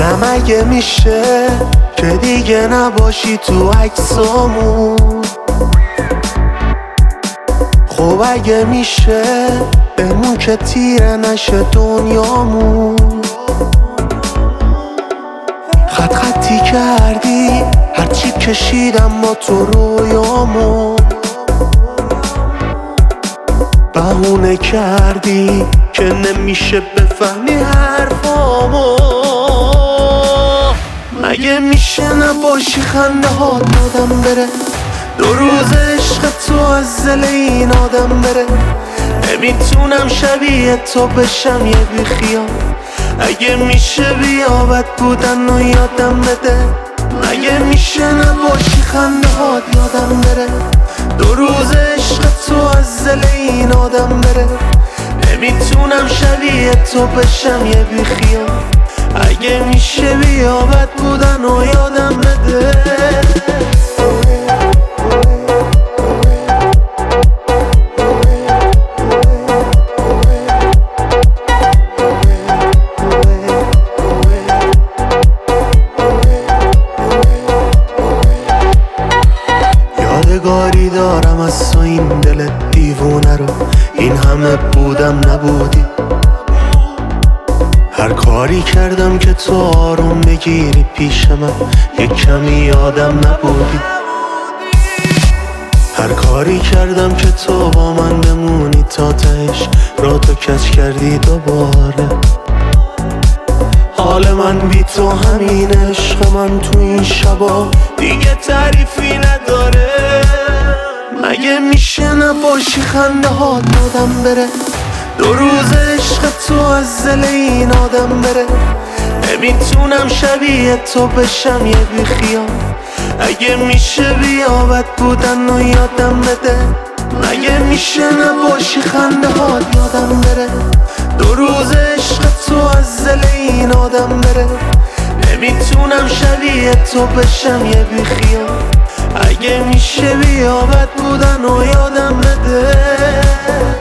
نه مگه میشه که دیگه نباشی تو عکسامون؟ خب اگه میشه بمون که تیره نشه دنیامون. خط خطی کردی هرچی کشیدم با تو رویامون. بهونه کردی که نمیشه بفهمی حرفامو. مگه میشه نباشی خنده هات یادم بره؟ 2 روز عشق تو از دل این آدم بره. نمیتونم شبیه تو بشم یه بیخیال. اگه میشه بیا بد بودن و یادم بده. مگه میشه نباشی خنده هات یادم بره؟ 2 روز عشق تو از دل این آدم بره. نمیتونم شبیه تو بشم یه بیخیال. اگه میشه بیا بد بودن و یادم بده. یادگاری دارم از تو این دل دیوونه رو. این همه بودم نبودی. هر کاری کردم که تو آروم بگیری پیش من. یک کمی آدم نبودی. هر کاری کردم که تو با من بمونی تا تهش. را تو کج کردی دوباره. حال من بی تو همین، عشق من تو این شبا دیگه تعریفی نداره. مگه میشه نباشی خنده هات یادم بره؟ 2 روز عشق تو از دل این آدم بره. نمیتونم شبیه تو بشم یه بیخیال. اگه میشه بیا بد بودن و یادم بده. مگه میشه نباشی خنده هات یادم بره؟ 2 روز عشق تو از دل این آدم بره. نمیتونم شبیه تو بشم یه بیخیال. اگه میشه بیا بد بودن و یادم بده.